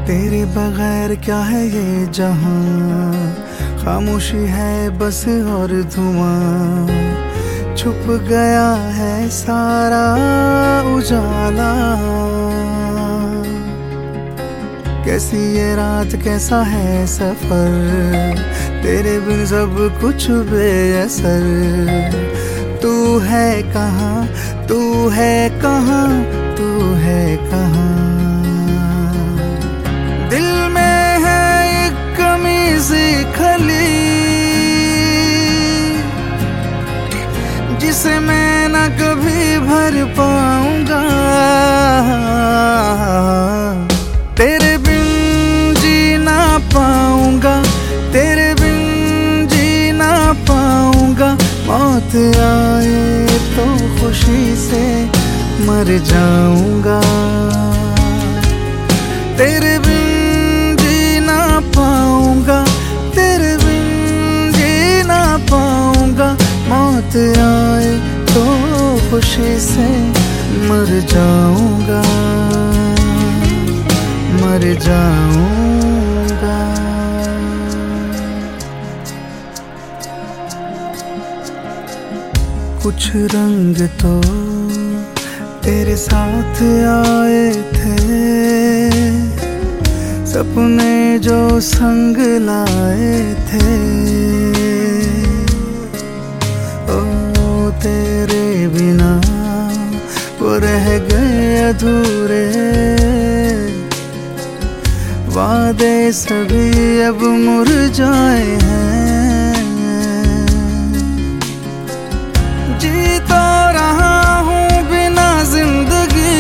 तेरे बगैर क्या है ये जहां, खामोशी है बस और धुआं, छुप गया है सारा उजाला। कैसी ये रात कैसा है सफर, तेरे बिन सब कुछ बेअसर। तू है कहाँ, तू है कहाँ, तू है कहाँ। दिल में है एक कमी सी खली, जिसे मैं न कभी भर पाऊंगा। तेरे बिन जी ना पाऊंगा, तेरे बिन जी ना पाऊंगा। मौत आए तो खुशी से मर जाऊंगा। तेरे बिन जी ना पाऊंगा, तेरे बिन जी ना पाऊंगा। मौत आए तो खुशी से मर जाऊंगा, मर जाऊंगा। कुछ रंग तो तेरे साथ आए थे, सपने जो संग लाए थे। ओ तेरे बिना वो रह गए अधूरे, वादे सभी अब मुरझाए हैं। जी तो रहा हूँ बिना जिंदगी,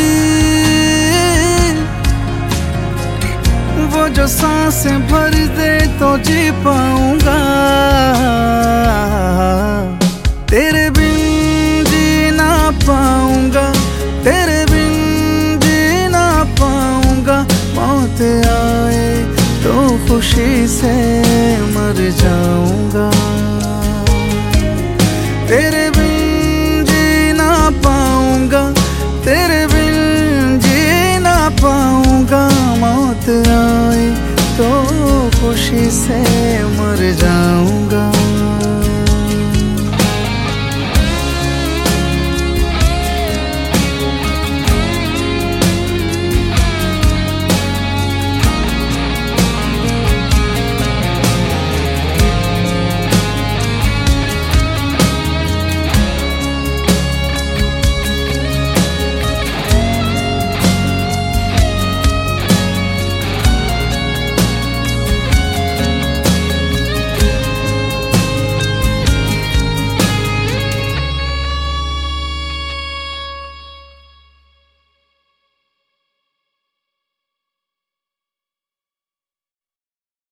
वो जो सांसें भर दे तो जी पाऊंगा। तेरे बिन जी ना पाऊंगा, तेरे बिन जी ना पाऊंगा। मौत आए तो खुशी से मर जाऊंगा। तेरे बिन जी ना पाऊंगा, तेरे बिन जी ना पाऊंगा। मौत आए तो खुशी से मर जाऊंगा।